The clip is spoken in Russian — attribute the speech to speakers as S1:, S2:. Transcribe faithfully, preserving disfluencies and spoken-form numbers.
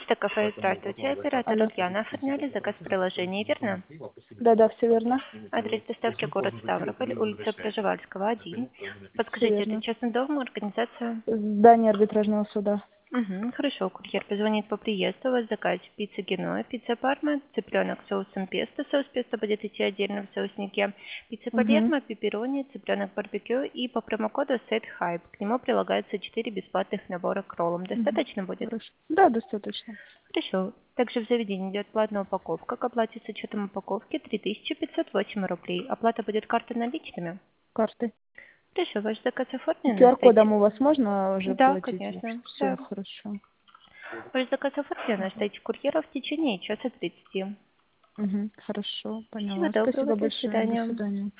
S1: Почта кафе, здравствуйте. Оператор
S2: Алло.
S1: Ульяна. Оформляли заказ в приложении, верно?
S2: Да-да, все верно.
S1: Адрес доставки город Ставрополь, улица Пржевальского, один.
S2: Все
S1: Подскажите, это
S2: верно.
S1: частный дом, организация?
S2: Здание арбитражного суда.
S1: Угу, хорошо, курьер позвонит по приезду, у вас заказ пицца Геноа, пицца Парма, цыпленок с соусом песто, соус песто будет идти отдельно в соуснике, пицца
S2: Угу.
S1: Палермо, пепперони, цыпленок барбекю и по промокоду Set Hype. К нему прилагается четыре бесплатных набора к роллам.
S2: Угу.
S1: Достаточно будет?
S2: Хорошо. Да, достаточно.
S1: Хорошо. Также в заведении идет платная упаковка. К оплате с учетом упаковки три тысячи пятьсот восемь рублей. Оплата будет картой наличными.
S2: Карты.
S1: Хорошо, ваш заказ оформлен.
S2: Q R-кодом
S1: Остаете...
S2: у вас можно уже
S1: Да,
S2: платить?
S1: конечно.
S2: Все,
S1: Да.
S2: хорошо.
S1: Ваш заказ оформлен. Остаете курьера в течение часа тридцати.
S2: Угу. Хорошо,
S1: Всего
S2: поняла.
S1: доброго.
S2: Спасибо
S1: До
S2: большое. До
S1: свидания.
S2: свидания.